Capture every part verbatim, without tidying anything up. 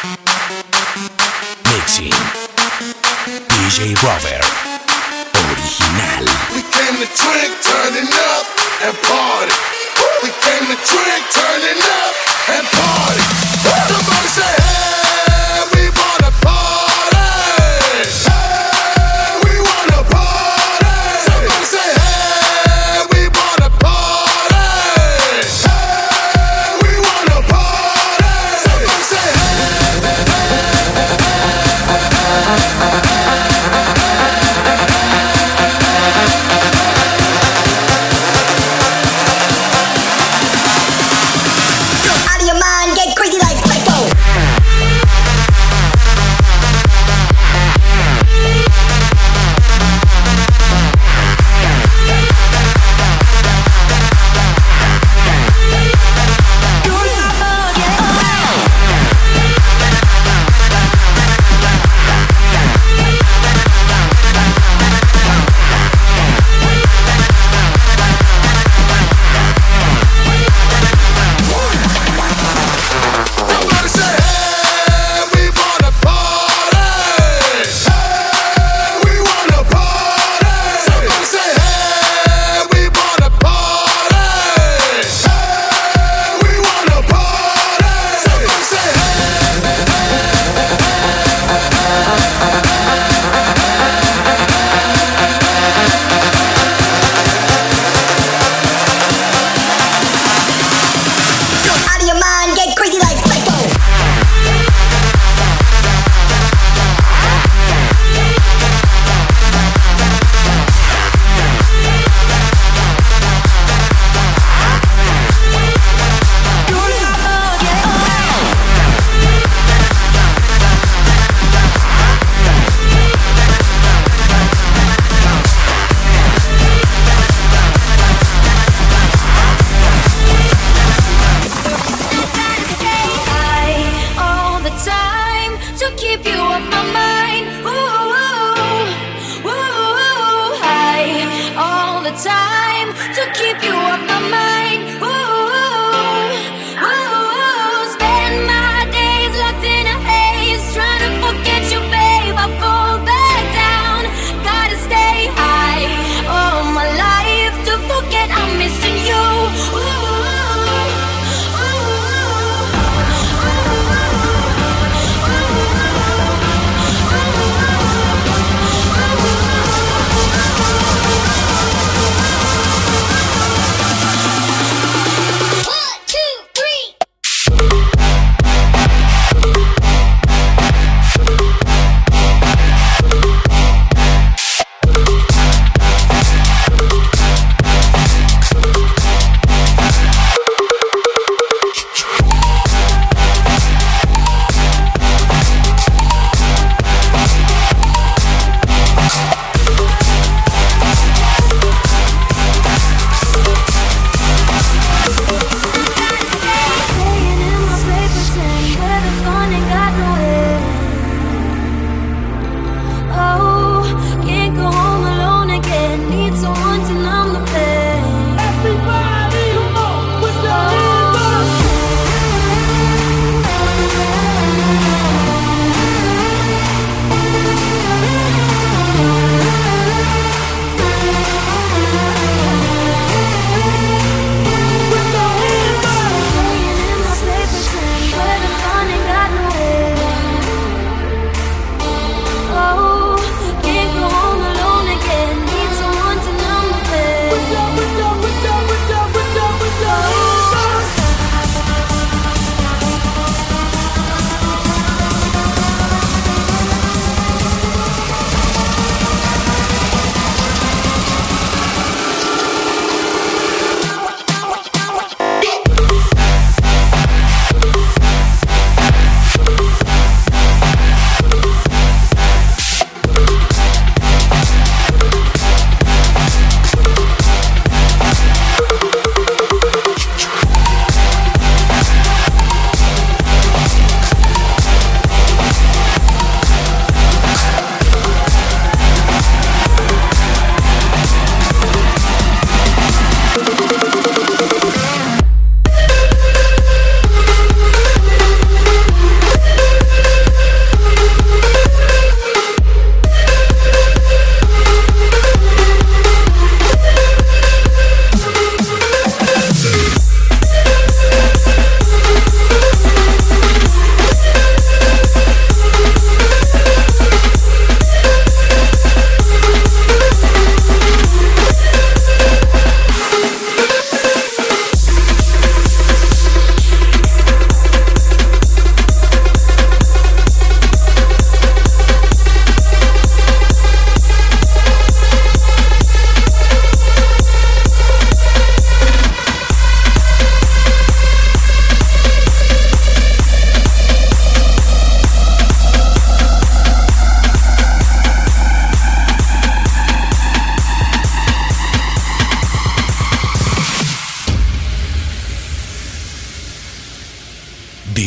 Mixing D J Robert Original. We came to drink, turning up and party. We came to drink, turning up and party. Somebody say, hey, we wanna party. Hey, we wanna party. Somebody say, hey, we wanna party. Hey, we wanna party. Somebody say, out of your mind, get crazy like psycho.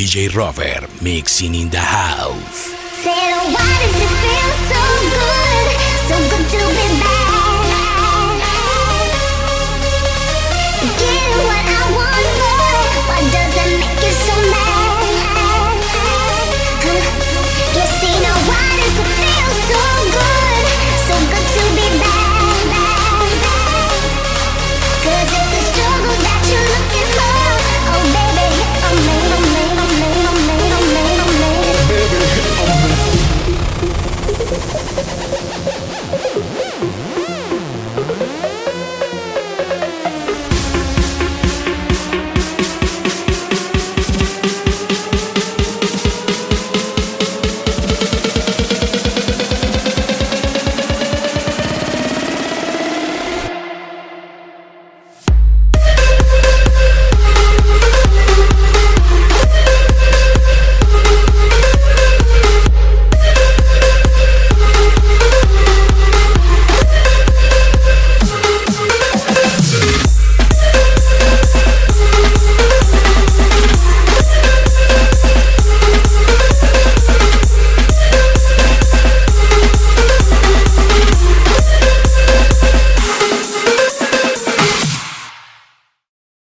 J Rover mixing in the house. Said, why does it feel so good, so good to be back? Get what I want, boy. Why does it make you so mad?